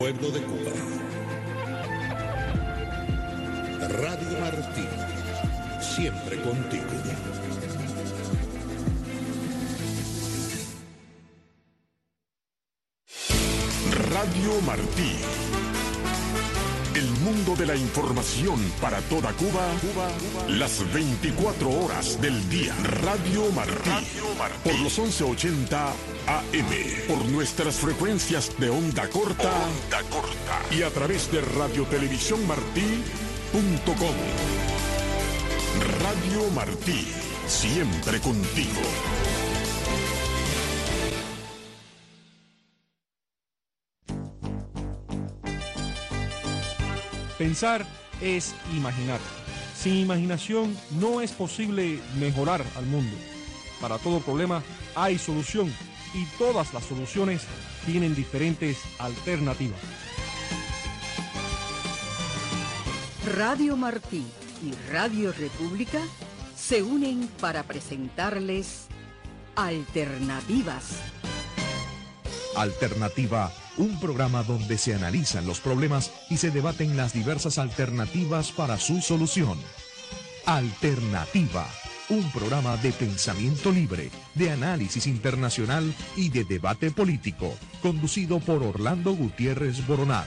Pueblo de Cuba. Radio Martí, siempre contigo. Radio Martí. El mundo de la información para toda Cuba, las 24 horas del día. Radio Martí. Por los 1180 AM. Por nuestras frecuencias de onda corta. Y a través de radiotelevisiónmartí.com. Radio Martí. Siempre contigo. Pensar es imaginar. Sin imaginación no es posible mejorar al mundo. Para todo problema hay solución y todas las soluciones tienen diferentes alternativas. Radio Martí y Radio República se unen para presentarles Alternativas. Alternativa, un programa donde se analizan los problemas y se debaten las diversas alternativas para su solución. Alternativa, un programa de pensamiento libre, de análisis internacional y de debate político, conducido por Orlando Gutiérrez Boronat.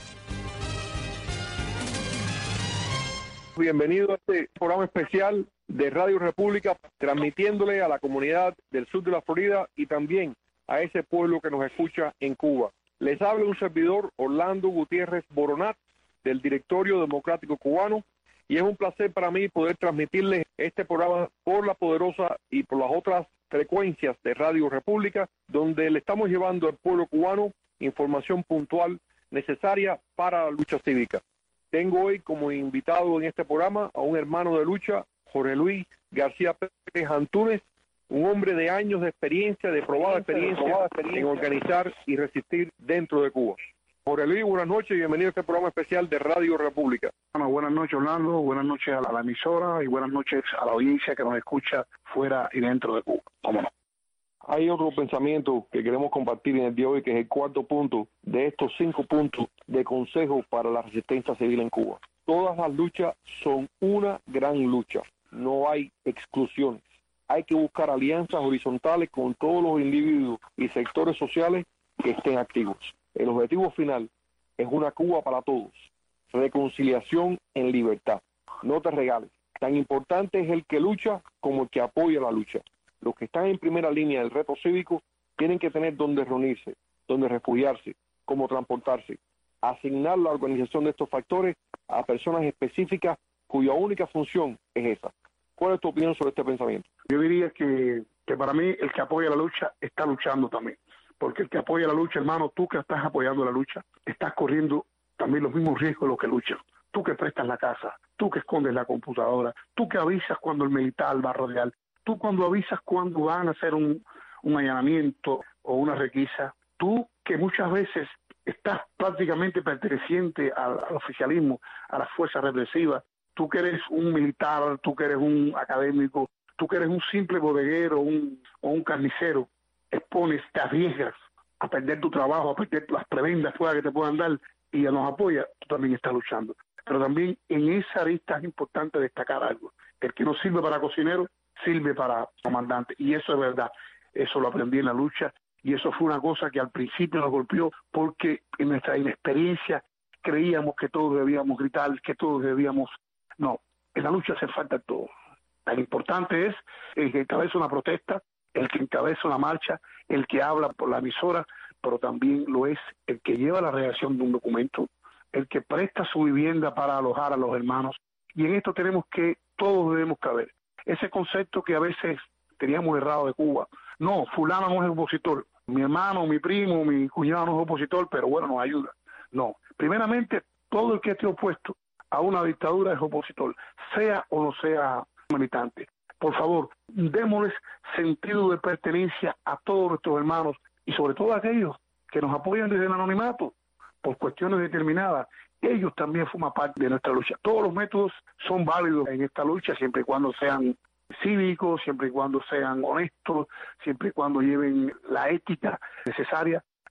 Bienvenido a este programa especial de Radio República, transmitiéndole a la comunidad del sur de la Florida y también a ese pueblo que nos escucha en Cuba. Les habla un servidor, Orlando Gutiérrez Boronat, del Directorio Democrático Cubano, y es un placer para mí poder transmitirles este programa por la poderosa y por las otras frecuencias de Radio República, donde le estamos llevando al pueblo cubano información puntual necesaria para la lucha cívica. Tengo hoy como invitado en este programa a un hermano de lucha, Jorge Luis García Pérez Antúnez, un hombre de años de experiencia, de probada experiencia en organizar y resistir dentro de Cuba. Jorge Luis, buenas noches y bienvenido a este programa especial de Radio República. Bueno, buenas noches, Orlando, buenas noches a la emisora y buenas noches a la audiencia que nos escucha fuera y dentro de Cuba. ¿Cómo no? Hay otro pensamiento que queremos compartir en el día de hoy, que es el cuarto punto de estos 5 puntos de consejo para la resistencia civil en Cuba. Todas las luchas son una gran lucha, no hay exclusiones. Hay que buscar alianzas horizontales con todos los individuos y sectores sociales que estén activos. El objetivo final es una Cuba para todos, reconciliación en libertad. No te regales. Tan importante es el que lucha como el que apoya la lucha. Los que están en primera línea del reto cívico tienen que tener dónde reunirse, dónde refugiarse, cómo transportarse. Asignar la organización de estos factores a personas específicas cuya única función es esa. ¿Cuál es tu opinión sobre este pensamiento? Yo diría que para mí el que apoya la lucha está luchando también. Porque el que apoya la lucha, hermano, tú que estás apoyando la lucha, estás corriendo también los mismos riesgos de los que luchan. Tú que prestas la casa, tú que escondes la computadora, tú que avisas cuando el militar va a rodear, tú cuando avisas cuando van a hacer un allanamiento o una requisa, tú que muchas veces estás prácticamente perteneciente al oficialismo, a las fuerzas represivas, tú que eres un militar, tú que eres un académico, tú que eres un simple bodeguero o un carnicero, expones, te arriesgas a perder tu trabajo, a perder las prebendas fuera que te puedan dar y nos apoya, tú también estás luchando. Pero también en esa arista es importante destacar algo. El que no sirve para cocinero, sirve para comandante. Y eso es verdad. Eso lo aprendí en la lucha y eso fue una cosa que al principio nos golpeó porque en nuestra inexperiencia creíamos que todos debíamos gritar, que todos debíamos... No, en la lucha hace falta todo. Tan importante es el que encabeza una protesta, el que encabeza una marcha, el que habla por la emisora, pero también lo es el que lleva la redacción de un documento, el que presta su vivienda para alojar a los hermanos. Y en esto todos debemos caber. Ese concepto que a veces teníamos errado de Cuba. No, fulano no es opositor. Mi hermano, mi primo, mi cuñado no es opositor, pero bueno, nos ayuda. No, primeramente, todo el que esté opuesto a una dictadura es opositor, sea o no sea militante. Por favor, démosles sentido de pertenencia a todos nuestros hermanos y sobre todo a aquellos que nos apoyan desde el anonimato por cuestiones determinadas. Ellos también forman parte de nuestra lucha. Todos los métodos son válidos en esta lucha siempre y cuando sean cívicos, siempre y cuando sean honestos, siempre y cuando lleven la ética necesaria.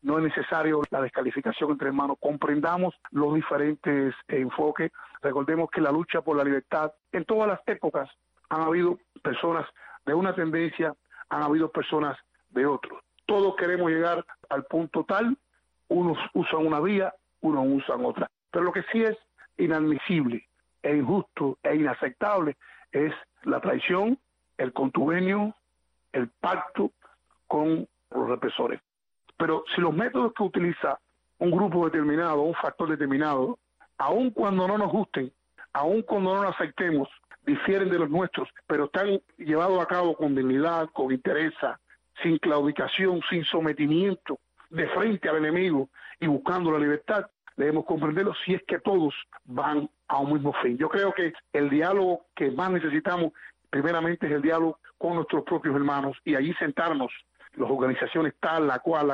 no es necesario la descalificación entre hermanos. Comprendamos los diferentes enfoques. Recordemos que la lucha por la libertad, en todas las épocas, han habido personas de una tendencia, han habido personas de otros. Todos queremos llegar al punto tal, unos usan una vía, unos usan otra. Pero lo que sí es inadmisible, e injusto, e inaceptable, es la traición, el contubernio, el pacto con los represores. Pero si los métodos que utiliza un grupo determinado, un factor determinado, aun cuando no nos gusten, aun cuando no nos aceptemos, difieren de los nuestros, pero están llevados a cabo con dignidad, con interés, sin claudicación, sin sometimiento, de frente al enemigo y buscando la libertad, debemos comprenderlo si es que todos van a un mismo fin. Yo creo que el diálogo que más necesitamos, primeramente, es el diálogo con nuestros propios hermanos, y allí sentarnos, las organizaciones tal, la cual,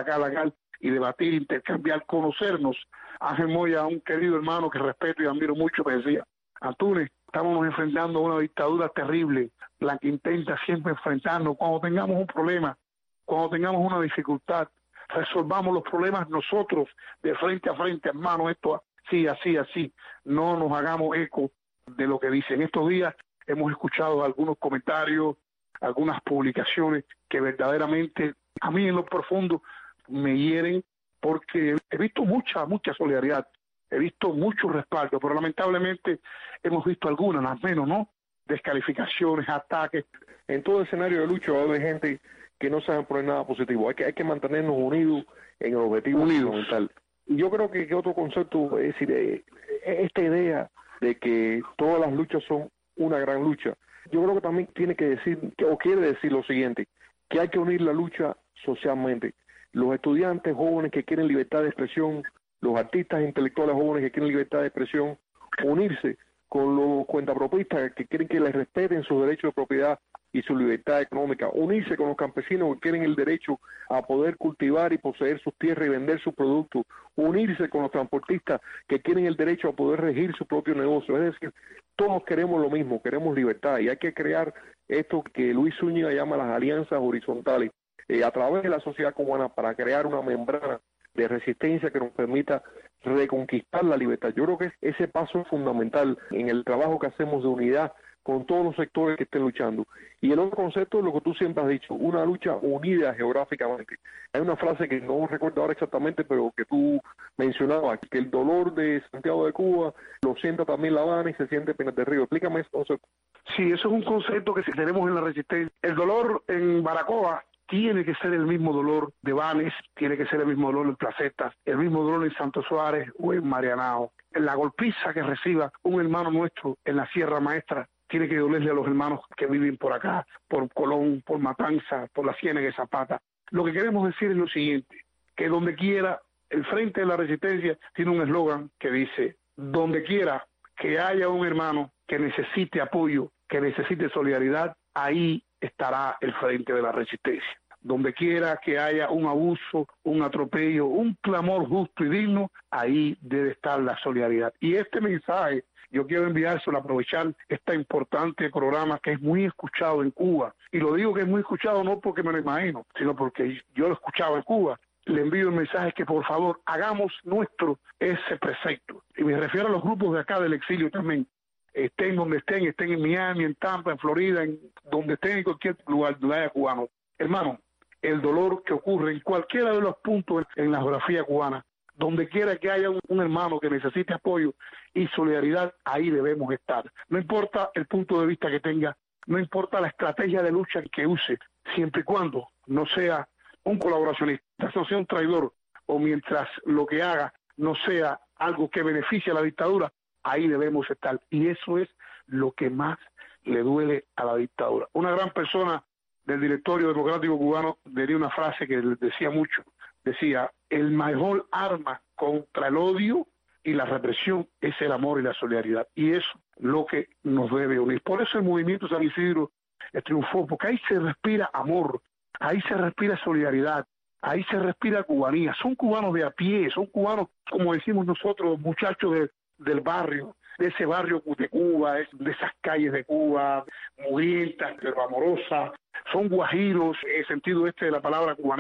y debatir, intercambiar, conocernos. Ángel Moya, un querido hermano que respeto y admiro mucho, me decía: Antunes, estamos enfrentando a una dictadura terrible, la que intenta siempre enfrentarnos. Cuando tengamos un problema, cuando tengamos una dificultad, resolvamos los problemas nosotros, de frente a frente, hermano, esto así, no nos hagamos eco de lo que dicen. Estos días hemos escuchado algunos comentarios, algunas publicaciones que verdaderamente a mí en lo profundo me hieren, porque he visto mucha solidaridad, he visto mucho respaldo, pero lamentablemente hemos visto algunas, las menos, ¿no? Descalificaciones, ataques. En todo escenario de lucha va a haber gente que no saben poner nada positivo. Hay que mantenernos unidos en el objetivo fundamental. Y yo creo que otro concepto, es decir, esta idea de que todas las luchas son una gran lucha, yo creo que también tiene que decir, o quiere decir lo siguiente, que hay que unir la lucha socialmente. Los estudiantes jóvenes que quieren libertad de expresión, los artistas intelectuales jóvenes que quieren libertad de expresión, unirse con los cuentapropistas que quieren que les respeten sus derechos de propiedad y su libertad económica, unirse con los campesinos que quieren el derecho a poder cultivar y poseer sus tierras y vender sus productos, unirse con los transportistas que quieren el derecho a poder regir su propio negocio. Es decir, todos queremos lo mismo, queremos libertad, y hay que crear esto que Luis Zúñiga llama las alianzas horizontales a través de la sociedad cubana, para crear una membrana de resistencia que nos permita reconquistar la libertad. Yo creo que ese paso es fundamental en el trabajo que hacemos de unidad con todos los sectores que estén luchando. Y el otro concepto es lo que tú siempre has dicho, una lucha unida geográficamente. Hay una frase que no recuerdo ahora exactamente, pero que tú mencionabas, que el dolor de Santiago de Cuba lo sienta también La Habana y se siente Pinar del Río. Explícame ese concepto. Sí, eso es un concepto que tenemos en la resistencia. El dolor en Baracoa tiene que ser el mismo dolor de Banes, tiene que ser el mismo dolor en Placetas, el mismo dolor en Santo Suárez o en Marianao. La golpiza que reciba un hermano nuestro en la Sierra Maestra tiene que dolerle a los hermanos que viven por acá, por Colón, por Matanza, por la Ciénaga de Zapata. Lo que queremos decir es lo siguiente, que donde quiera, el Frente de la Resistencia tiene un eslogan que dice: donde quiera que haya un hermano que necesite apoyo, que necesite solidaridad, ahí estará el Frente de la Resistencia. Donde quiera que haya un abuso, un atropello, un clamor justo y digno, ahí debe estar la solidaridad. Y este mensaje yo quiero enviárselo, aprovechar este importante programa que es muy escuchado en Cuba. Y lo digo que es muy escuchado no porque me lo imagino, sino porque yo lo escuchaba en Cuba. Le envío el mensaje que por favor hagamos nuestro ese precepto. Y me refiero a los grupos de acá del exilio también. Estén donde estén en Miami, en Tampa, en Florida, en donde estén, en cualquier lugar donde haya cubanos. Hermano, el dolor que ocurre en cualquiera de los puntos en la geografía cubana, donde quiera que haya un hermano que necesite apoyo y solidaridad, ahí debemos estar. No importa el punto de vista que tenga, no importa la estrategia de lucha que use, siempre y cuando no sea un colaboracionista, no sea un traidor, o mientras lo que haga no sea algo que beneficie a la dictadura, ahí debemos estar. Y eso es lo que más le duele a la dictadura. Una gran persona del Directorio Democrático Cubano tenía una frase que decía mucho, decía: el mejor arma contra el odio y la represión es el amor y la solidaridad, y eso es lo que nos debe unir. Por eso el movimiento San Isidro triunfó, porque ahí se respira amor, ahí se respira solidaridad, ahí se respira cubanía. Son cubanos de a pie, son cubanos, como decimos nosotros, muchachos del barrio, de ese barrio de Cuba, de esas calles de Cuba, mugrientas pero amorosas. Son guajiros, en el sentido de la palabra cubanero,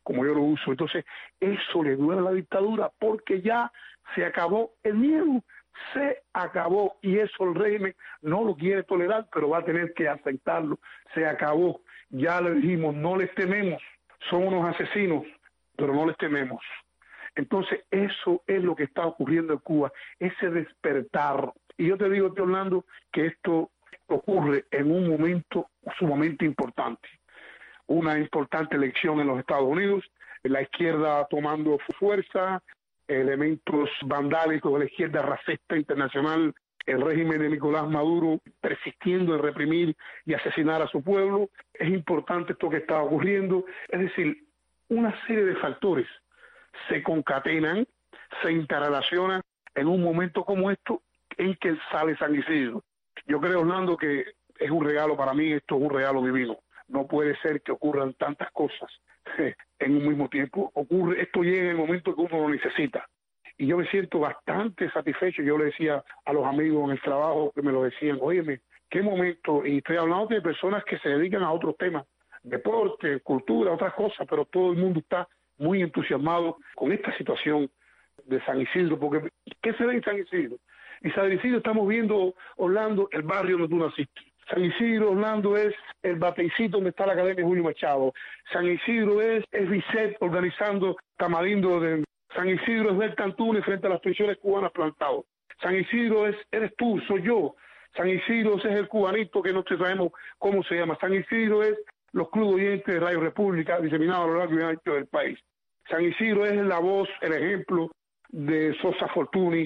como yo lo uso. Entonces, eso le duele a la dictadura porque ya se acabó el miedo, se acabó, y eso el régimen no lo quiere tolerar, pero va a tener que aceptarlo. Se acabó, ya le dijimos, no les tememos, son unos asesinos, pero no les tememos. Entonces, eso es lo que está ocurriendo en Cuba, ese despertar. Y yo te digo, Orlando, que esto ocurre en un momento sumamente importante. Una importante elección en los Estados Unidos, la izquierda tomando fuerza, elementos vandálicos de la izquierda racista internacional, el régimen de Nicolás Maduro persistiendo en reprimir y asesinar a su pueblo. Es importante esto que está ocurriendo. Es decir, una serie de factores se concatenan, se interrelacionan en un momento como esto en que sale San Isidro. Yo creo, Orlando, que es un regalo para mí, esto es un regalo divino. No puede ser que ocurran tantas cosas en un mismo tiempo. Esto llega en el momento que uno lo necesita. Y yo me siento bastante satisfecho. Yo le decía a los amigos en el trabajo que me lo decían, óyeme, qué momento. Y estoy hablando de personas que se dedican a otros temas, deporte, cultura, otras cosas, pero todo el mundo está muy entusiasmado con esta situación de San Isidro, porque ¿qué se ve en San Isidro? En San Isidro estamos viendo, Orlando, el barrio donde tú naciste. San Isidro, Orlando, es el bateicito donde está la Academia Julio Machado. San Isidro es Vicet organizando Tamarindo. San Isidro es ver Cantunes frente a las prisiones cubanas plantados. San Isidro eres tú, soy yo. San Isidro es el cubanito que no sabemos cómo se llama. San Isidro es los clubes oyentes de Radio República diseminados a lo largo y ancho del país. San Isidro es la voz, el ejemplo de Sosa Fortuny,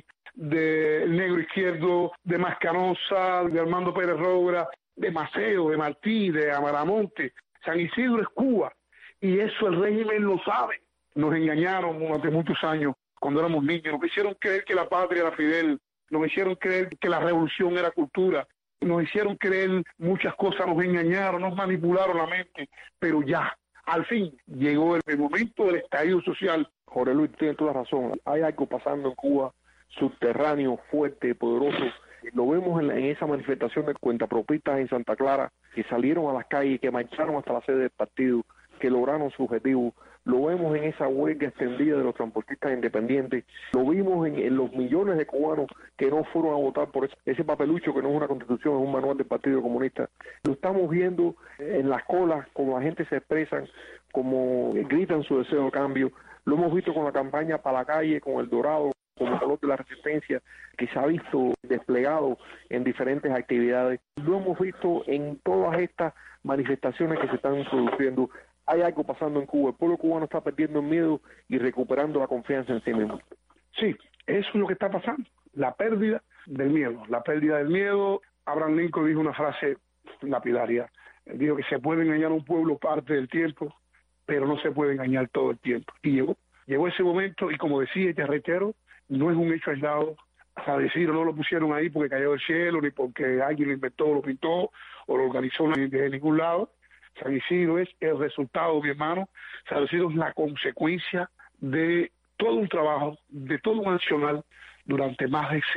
del Negro Izquierdo, de Mascanosa, de Armando Pérez Rogra, de Maceo, de Martí, de Amaramonte. San Isidro es Cuba, y eso el régimen lo sabe. Nos engañaron durante muchos años, cuando éramos niños, nos hicieron creer que la patria era Fidel, nos hicieron creer que la revolución era cultura, nos hicieron creer muchas cosas, nos engañaron, nos manipularon la mente, pero ya, al fin, llegó el momento del estallido social. Jorge Luis tiene toda razón, hay algo pasando en Cuba, subterráneo, fuerte, poderoso. Lo vemos en esa manifestación de cuentapropistas en Santa Clara, que salieron a las calles, que marcharon hasta la sede del partido, que lograron su objetivo. Lo vemos en esa huelga extendida de los transportistas independientes. Lo vimos en los millones de cubanos que no fueron a votar por ese papelucho que no es una constitución, es un manual del Partido Comunista. Lo estamos viendo en las colas, como la gente se expresan, como gritan su deseo de cambio. Lo hemos visto con la campaña para la calle, con el Dorado, como color de la resistencia, que se ha visto desplegado en diferentes actividades. Lo hemos visto en todas estas manifestaciones que se están produciendo. Hay algo pasando en Cuba. El pueblo cubano está perdiendo el miedo y recuperando la confianza en sí mismo. Sí, eso es lo que está pasando. La pérdida del miedo. La pérdida del miedo. Abraham Lincoln dijo una frase lapidaria. Dijo que se puede engañar a un pueblo parte del tiempo, pero no se puede engañar todo el tiempo. Y llegó ese momento, y como decía, y te reitero, no es un hecho aislado. A decir, no lo pusieron ahí porque cayó del cielo, ni porque alguien lo inventó, lo pintó, o lo organizó de ningún lado. San Isidro es el resultado, mi hermano. San Isidro es la consecuencia de todo un trabajo, de todo un nacional durante más de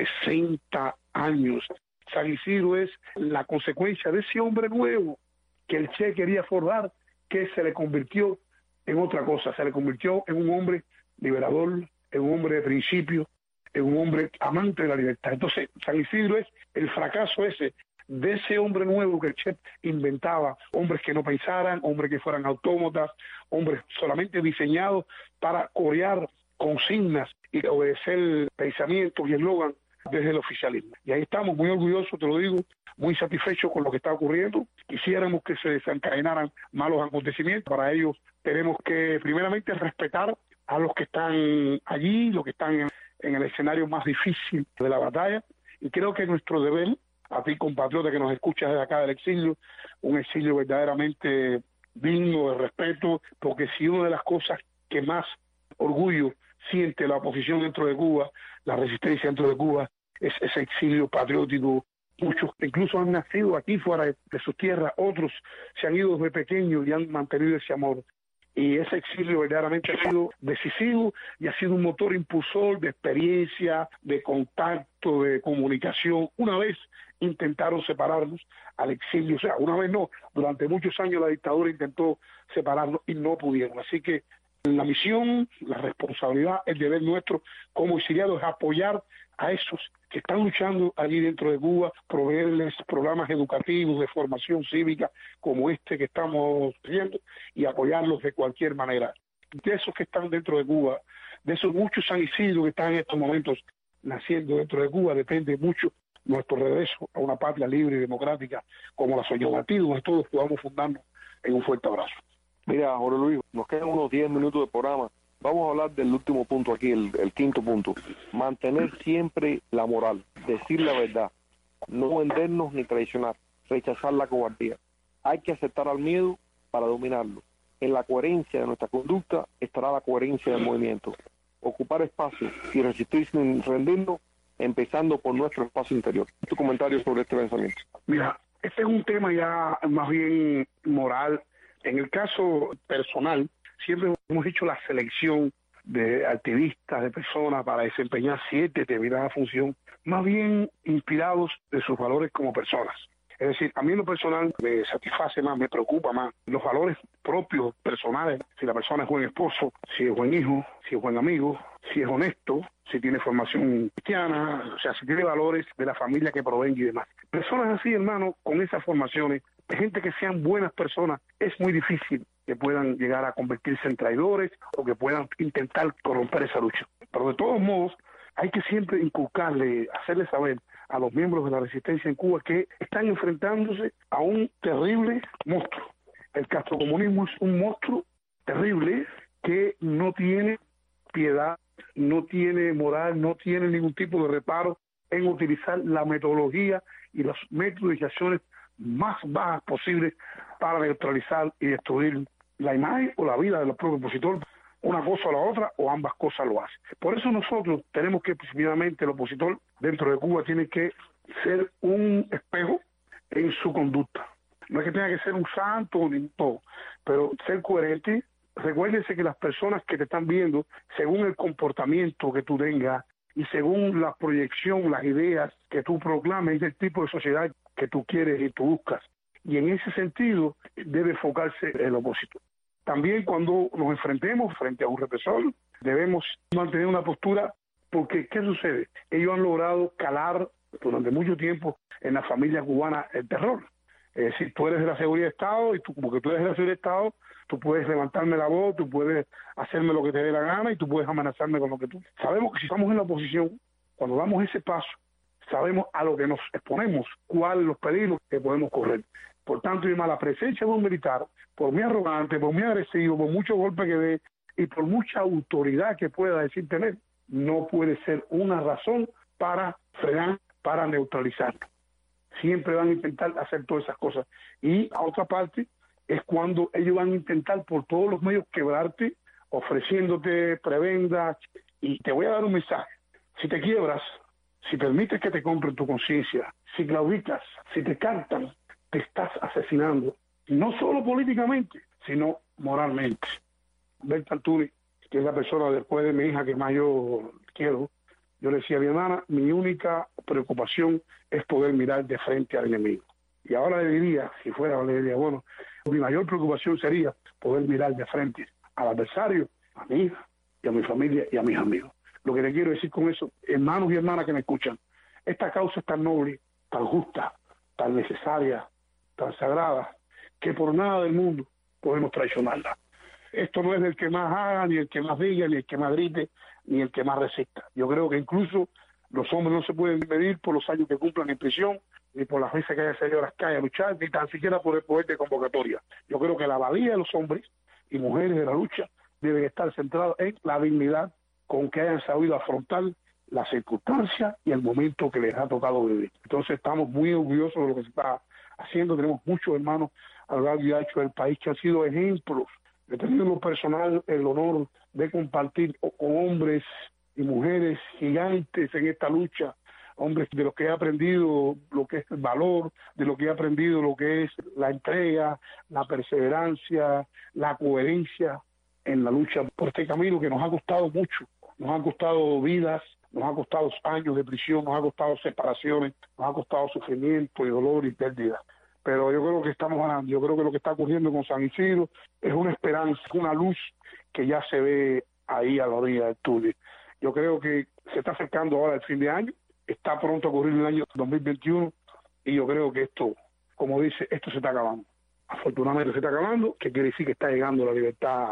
60 años. San Isidro es la consecuencia de ese hombre nuevo que el Che quería formar, que se le convirtió en otra cosa, se le convirtió en un hombre liberador, en un hombre de principio, en un hombre amante de la libertad. Entonces, San Isidro es el fracaso ese de ese hombre nuevo que el Che inventaba, hombres que no pensaran, hombres que fueran autómatas, hombres solamente diseñados para corear consignas y obedecer pensamientos y eslogan desde el oficialismo. Y ahí estamos muy orgullosos, te lo digo, muy satisfechos con lo que está ocurriendo. Quisiéramos que se desencadenaran malos acontecimientos. Para ello tenemos que primeramente respetar a los que están allí, los que están en el escenario más difícil de la batalla, y creo que nuestro deber, a ti compatriota que nos escuchas desde acá del exilio, un exilio verdaderamente digno de respeto, porque si una de las cosas que más orgullo siente la oposición dentro de Cuba, la resistencia dentro de Cuba, es ese exilio patriótico. Muchos incluso han nacido aquí fuera de sus tierras, otros se han ido desde pequeños y han mantenido ese amor. Y ese exilio verdaderamente ha sido decisivo y ha sido un motor impulsor de experiencia, de contacto, de comunicación. Una vez intentaron separarnos al exilio, o sea, una vez no, durante muchos años la dictadura intentó separarnos y no pudieron. Así que La misión, la responsabilidad, el deber nuestro como exiliados es apoyar a esos que están luchando allí dentro de Cuba, proveerles programas educativos de formación cívica como este que estamos viendo y apoyarlos de cualquier manera. De esos que están dentro de Cuba, de esos muchos San Isidro que están en estos momentos naciendo dentro de Cuba, depende mucho nuestro regreso a una patria libre y democrática como la soñó Martí, donde todos podamos fundarnos en un fuerte abrazo. Mira, Jorge Luis, nos quedan unos 10 minutos de programa. Vamos a hablar del último punto aquí, el quinto punto. Mantener siempre la moral, decir la verdad, no vendernos ni traicionar, rechazar la cobardía. Hay que aceptar al miedo para dominarlo. En la coherencia de nuestra conducta estará la coherencia del movimiento. Ocupar espacio y resistir sin rendirnos, empezando por nuestro espacio interior. Tu comentario sobre este pensamiento. Mira, este es un tema ya más bien moral. En el caso personal, siempre hemos hecho la selección de activistas, de personas para desempeñar cierta determinada función, más bien inspirados de sus valores como personas. Es decir, a mí en lo personal me satisface más, me preocupa más los valores propios, personales, si la persona es buen esposo, si es buen hijo, si es buen amigo, si es honesto, si tiene formación cristiana, o sea, si tiene valores de la familia que provenga y demás. Personas así, hermano, con esas formaciones, gente que sean buenas personas, es muy difícil que puedan llegar a convertirse en traidores o que puedan intentar corromper esa lucha. Pero de todos modos, hay que siempre inculcarle, hacerle saber a los miembros de la resistencia en Cuba que están enfrentándose a un terrible monstruo. El castrocomunismo es un monstruo terrible que no tiene piedad, no tiene moral, no tiene ningún tipo de reparo en utilizar la metodología y los métodos y acciones más bajas posibles para neutralizar y destruir la imagen o la vida del propio opositor. Una cosa o la otra, o ambas cosas lo hacen. Por eso nosotros tenemos que, principalmente, el opositor dentro de Cuba tiene que ser un espejo en su conducta. No es que tenga que ser un santo ni todo, pero ser coherente. Recuérdense que las personas que te están viendo, según el comportamiento que tú tengas y según la proyección, las ideas que tú proclames, es el tipo de sociedad que tú quieres y tú buscas. Y en ese sentido debe enfocarse el opositor. También cuando nos enfrentemos frente a un represor, debemos mantener una postura, porque ¿qué sucede? Ellos han logrado calar durante mucho tiempo en la familia cubana el terror. Es decir, tú eres de la seguridad de Estado y porque tú eres de la seguridad de Estado, tú puedes levantarme la voz, tú puedes hacerme lo que te dé la gana y tú puedes amenazarme con lo que tú. Sabemos que si estamos en la oposición, cuando damos ese paso, sabemos a lo que nos exponemos, cuáles los peligros que podemos correr. Por tanto, la presencia de un militar, por muy arrogante, por muy agresivo, por muchos golpes que dé y por mucha autoridad que pueda decir tener, no puede ser una razón para frenar, para neutralizar. Siempre van a intentar hacer todas esas cosas. Y a otra parte es cuando ellos van a intentar por todos los medios quebrarte, ofreciéndote prebendas. Y te voy a dar un mensaje. Si te quiebras, si permites que te compren tu conciencia, si claudicas, si te cantan, te estás asesinando, no solo políticamente, sino moralmente. Berta Antunes, que es la persona después de mi hija que más yo quiero, yo le decía a mi hermana, mi única preocupación es poder mirar de frente al enemigo. Y ahora le diría, si fuera, le diría, bueno, mi mayor preocupación sería poder mirar de frente al adversario, a mi hija y a mi familia y a mis amigos. Lo que le quiero decir con eso, hermanos y hermanas que me escuchan, esta causa es tan noble, tan justa, tan necesaria, tan sagrada, que por nada del mundo podemos traicionarla. Esto no es del que más haga, ni el que más diga, ni el que más grite, ni el que más resista. Yo creo que incluso los hombres no se pueden medir por los años que cumplan en prisión, ni por las veces que haya salido a las calles a luchar, ni tan siquiera por el poder de convocatoria. Yo creo que la valía de los hombres y mujeres de la lucha deben estar centrados en la dignidad con que hayan sabido afrontar las circunstancias y el momento que les ha tocado vivir. Entonces estamos muy orgullosos de lo que se está haciendo. Tenemos muchos hermanos a lo largo y ancho del país que han sido ejemplos. He tenido en lo personal el honor de compartir con hombres y mujeres gigantes en esta lucha, hombres de los que he aprendido lo que es el valor, de lo que he aprendido lo que es la entrega, la perseverancia, la coherencia en la lucha por este camino que nos ha costado mucho. Nos han costado vidas, nos ha costado años de prisión, nos ha costado separaciones, nos ha costado sufrimiento y dolor y pérdida. Pero yo creo que estamos ganando. Yo creo que lo que está ocurriendo con San Isidro es una esperanza, una luz que ya se ve ahí a la orilla del túnel. Yo creo que se está acercando ahora el fin de año, está pronto a ocurrir el año 2021 y yo creo que esto, como dice, esto se está acabando. Afortunadamente se está acabando, que quiere decir que está llegando la libertad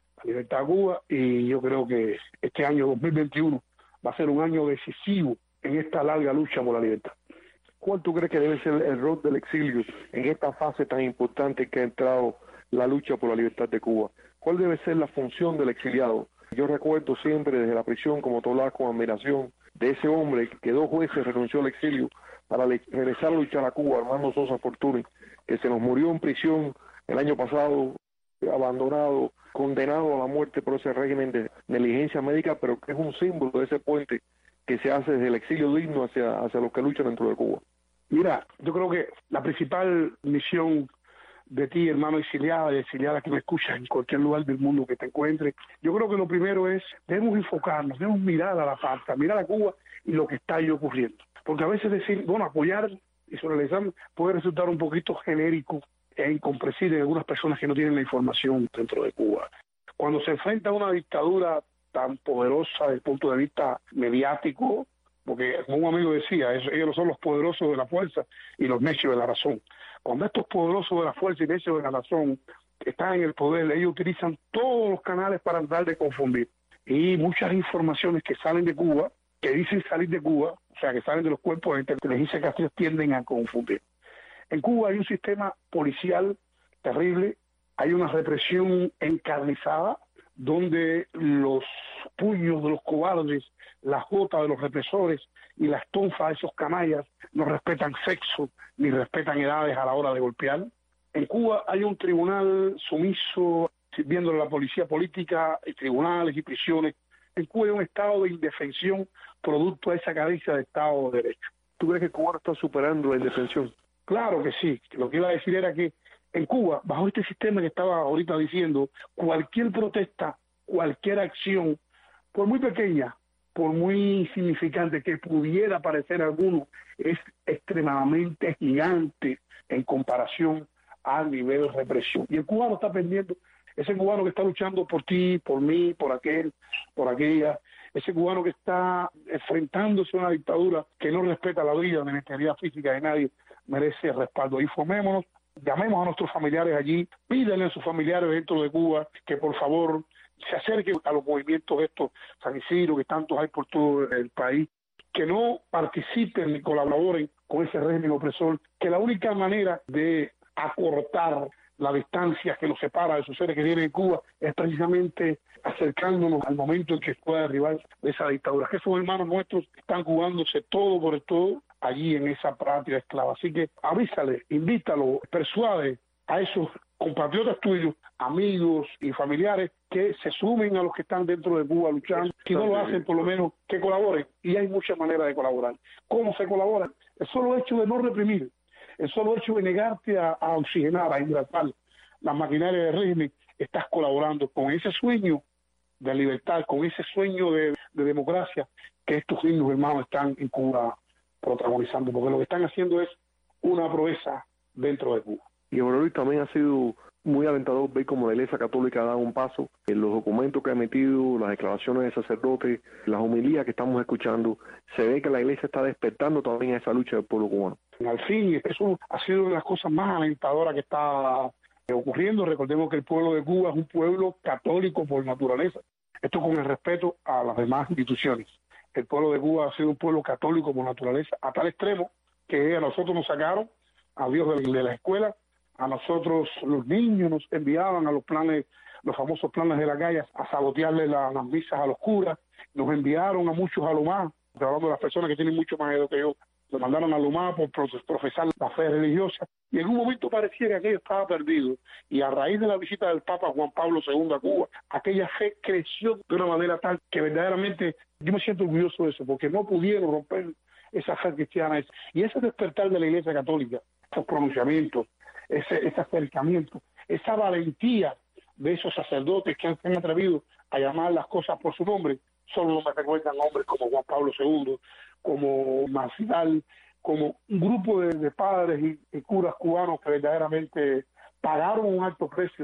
a Cuba, y yo creo que este año 2021 va a ser un año decisivo en esta larga lucha por la libertad. ¿Cuál tú crees que debe ser el rol del exilio en esta fase tan importante que ha entrado la lucha por la libertad de Cuba? ¿Cuál debe ser la función del exiliado? Yo recuerdo siempre desde la prisión, como tú hablabas con admiración, de ese hombre que 2 jueces renunció al exilio para regresar a luchar a Cuba, Armando Sosa Fortuny, que se nos murió en prisión el año pasado, abandonado, condenado a la muerte por ese régimen de negligencia médica, pero que es un símbolo de ese puente que se hace desde el exilio digno hacia los que luchan dentro de Cuba. Mira, yo creo que la principal misión de ti, hermano exiliado y exiliada que me escuchas en cualquier lugar del mundo que te encuentres, yo creo que lo primero es, debemos enfocarnos, debemos mirar a la falta, mirar a Cuba y lo que está ahí ocurriendo. Porque a veces decir, bueno, apoyar y solidarizar puede resultar un poquito genérico e incomprensible en algunas personas que no tienen la información dentro de Cuba. Cuando se enfrenta a una dictadura tan poderosa desde el punto de vista mediático, porque como un amigo decía, ellos son los poderosos de la fuerza y los necios de la razón. Cuando estos poderosos de la fuerza y necios de la razón están en el poder, ellos utilizan todos los canales para tratar de confundir. Y muchas informaciones que salen de Cuba, que dicen salir de Cuba, o sea, que salen de los cuerpos de inteligencia que ellos tienden a confundir. En Cuba hay un sistema policial terrible, hay una represión encarnizada, donde los puños de los cobardes, las jotas de los represores y las tonfas de esos canallas no respetan sexo ni respetan edades a la hora de golpear. En Cuba hay un tribunal sumiso sirviéndole a la policía política, y tribunales y prisiones. En Cuba hay un estado de indefensión producto de esa carencia de Estado de Derecho. ¿Tú crees que Cuba está superando la indefensión? Claro que sí. Lo que iba a decir era que en Cuba, bajo este sistema que estaba ahorita diciendo, cualquier protesta, cualquier acción, por muy pequeña, por muy insignificante que pudiera parecer a alguno, es extremadamente gigante en comparación al nivel de represión. Y el cubano está pendiente, ese cubano que está luchando por ti, por mí, por aquel, por aquella, ese cubano que está enfrentándose a una dictadura que no respeta la vida ni la integridad física de nadie, merece respaldo. Y formémonos, llamemos a nuestros familiares allí, pídanle a sus familiares dentro de Cuba que por favor se acerquen a los movimientos estos, San Isidro, que tantos hay por todo el país, que no participen ni colaboren con ese régimen opresor, que la única manera de acortar la distancia que nos separa de sus seres que viven en Cuba es precisamente acercándonos al momento en que pueda derribar de esa dictadura. Que esos hermanos nuestros están jugándose todo por el todo allí en esa patria esclava. Así que avísale, invítalo, persuade a esos compatriotas tuyos, amigos y familiares que se sumen a los que están dentro de Cuba luchando. Si no lo hacen, por lo menos que colaboren. Y hay muchas maneras de colaborar. ¿Cómo se colabora? El solo hecho de no reprimir, el solo hecho de negarte a oxigenar, a hidratar las maquinarias del régimen, estás colaborando con ese sueño de libertad, con ese sueño de democracia que estos niños hermanos están en Cuba protagonizando, porque lo que están haciendo es una proeza dentro de Cuba. Y bueno, Luis, también ha sido muy alentador ver cómo la Iglesia Católica ha dado un paso en los documentos que ha emitido, las declaraciones de sacerdotes, las homilías que estamos escuchando. Se ve que la Iglesia está despertando también a esa lucha del pueblo cubano. Al fin, eso ha sido una de las cosas más alentadoras que está ocurriendo. Recordemos que el pueblo de Cuba es un pueblo católico por naturaleza. Esto con el respeto a las demás instituciones. El pueblo de Cuba ha sido un pueblo católico por naturaleza, a tal extremo que a nosotros nos sacaron, a Dios de la escuela. A nosotros los niños nos enviaban a los planes, los famosos planes de la calle, a sabotearle las misas a los curas. Nos enviaron a muchos a Lomá, hablando de las personas que tienen mucho más edad que yo, nos mandaron a Lomá por profesar la fe religiosa. Y en un momento parecía que aquello estaba perdido. Y a raíz de la visita del Papa Juan Pablo II a Cuba, aquella fe creció de una manera tal que verdaderamente yo me siento orgulloso de eso, porque no pudieron romper esa fe cristiana. Y ese despertar de la Iglesia Católica, esos pronunciamientos, ese acercamiento, esa valentía de esos sacerdotes que se han atrevido a llamar las cosas por su nombre, solo me recuerdan hombres como Juan Pablo II, como Marcial, como un grupo de padres y curas cubanos que verdaderamente pagaron un alto precio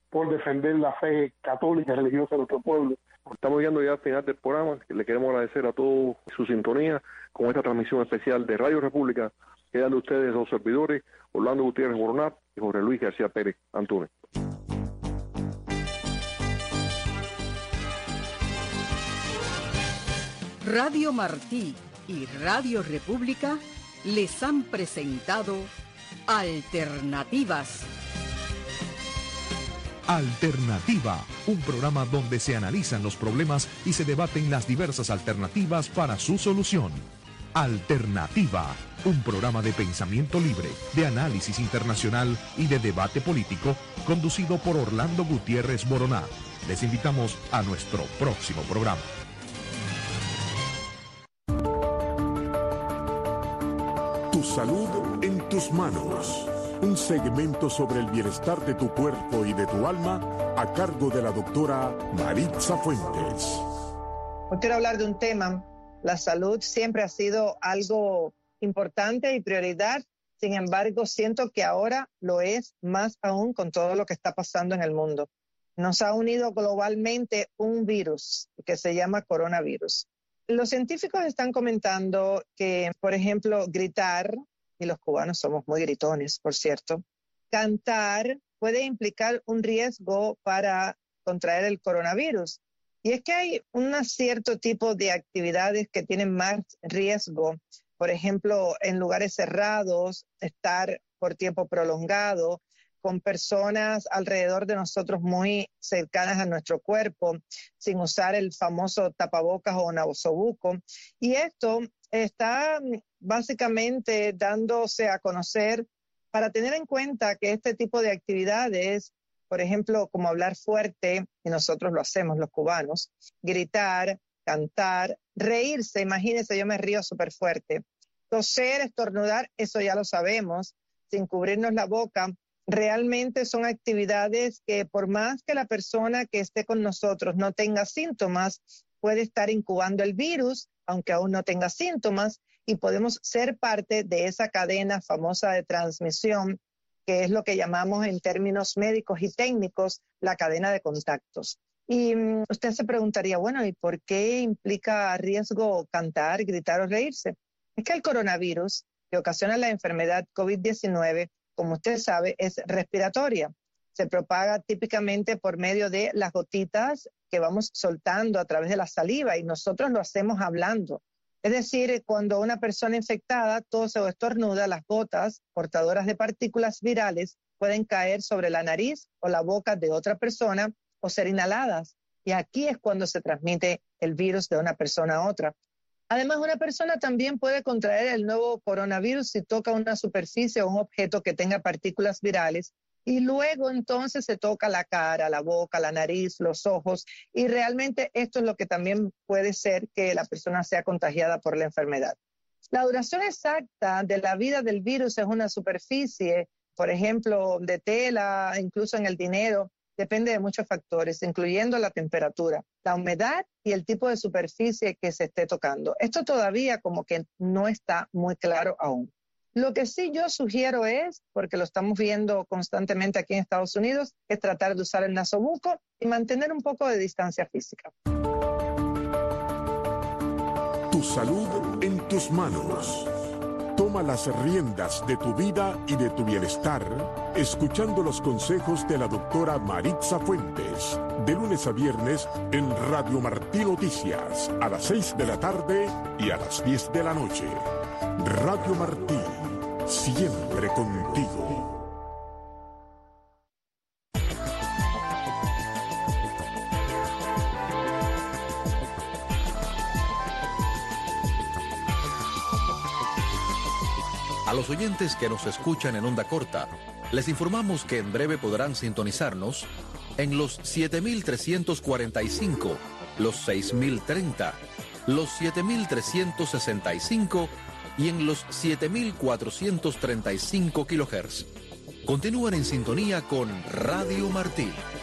por defender la fe católica y religiosa de nuestro pueblo. Estamos llegando ya al final del programa. Le queremos agradecer a todos su sintonía con esta transmisión especial de Radio República, quedando ustedes los servidores Orlando Gutiérrez Boronat y Jorge Luis García Pérez Antunes. Radio Martí y Radio República les han presentado Alternativas. Alternativa, un programa donde se analizan los problemas y se debaten las diversas alternativas para su solución. Alternativa, un programa de pensamiento libre, de análisis internacional y de debate político, conducido por Orlando Gutiérrez Boronat. Les invitamos a nuestro próximo programa. Tu salud en tus manos. Un segmento sobre el bienestar de tu cuerpo y de tu alma a cargo de la doctora Maritza Fuentes. Hoy quiero hablar de un tema. La salud siempre ha sido algo importante y prioridad. Sin embargo, siento que ahora lo es más aún con todo lo que está pasando en el mundo. Nos ha unido globalmente un virus que se llama coronavirus. Los científicos están comentando que, por ejemplo, gritar, y los cubanos somos muy gritones, por cierto, cantar puede implicar un riesgo para contraer el coronavirus. Y es que hay un cierto tipo de actividades que tienen más riesgo, por ejemplo, en lugares cerrados, estar por tiempo prolongado, con personas alrededor de nosotros muy cercanas a nuestro cuerpo, sin usar el famoso tapabocas o nasobuco. Y esto está básicamente dándose a conocer para tener en cuenta que este tipo de actividades, por ejemplo, como hablar fuerte, y nosotros lo hacemos los cubanos, gritar, cantar, reírse, imagínense, yo me río súper fuerte, toser, estornudar, eso ya lo sabemos, sin cubrirnos la boca, realmente son actividades que por más que la persona que esté con nosotros no tenga síntomas, puede estar incubando el virus, aunque aún no tenga síntomas, y podemos ser parte de esa cadena famosa de transmisión, que es lo que llamamos en términos médicos y técnicos la cadena de contactos. Y usted se preguntaría, bueno, ¿y por qué implica riesgo cantar, gritar o reírse? Es que el coronavirus, que ocasiona la enfermedad COVID-19, como usted sabe, es respiratoria. Se propaga típicamente por medio de las gotitas que vamos soltando a través de la saliva y nosotros lo hacemos hablando. Es decir, cuando una persona infectada tose o estornuda, las gotas portadoras de partículas virales pueden caer sobre la nariz o la boca de otra persona o ser inhaladas. Y aquí es cuando se transmite el virus de una persona a otra. Además, una persona también puede contraer el nuevo coronavirus si toca una superficie o un objeto que tenga partículas virales y luego entonces se toca la cara, la boca, la nariz, los ojos y realmente esto es lo que también puede ser que la persona sea contagiada por la enfermedad. La duración exacta de la vida del virus es una superficie, por ejemplo, de tela, incluso en el dinero, depende de muchos factores, incluyendo la temperatura, la humedad y el tipo de superficie que se esté tocando. Esto todavía como que no está muy claro aún. Lo que sí yo sugiero es, porque lo estamos viendo constantemente aquí en Estados Unidos, es tratar de usar el nasobuco y mantener un poco de distancia física. Tu salud en tus manos. Toma las riendas de tu vida y de tu bienestar, escuchando los consejos de la doctora Maritza Fuentes, de lunes a viernes en Radio Martí Noticias, a las 6 de la tarde y a las 10 de la noche. Radio Martí, siempre contigo. A los oyentes que nos escuchan en onda corta, les informamos que en breve podrán sintonizarnos en los 7.345, los 6.030, los 7.365 y en los 7.435 kHz. Continúen en sintonía con Radio Martí.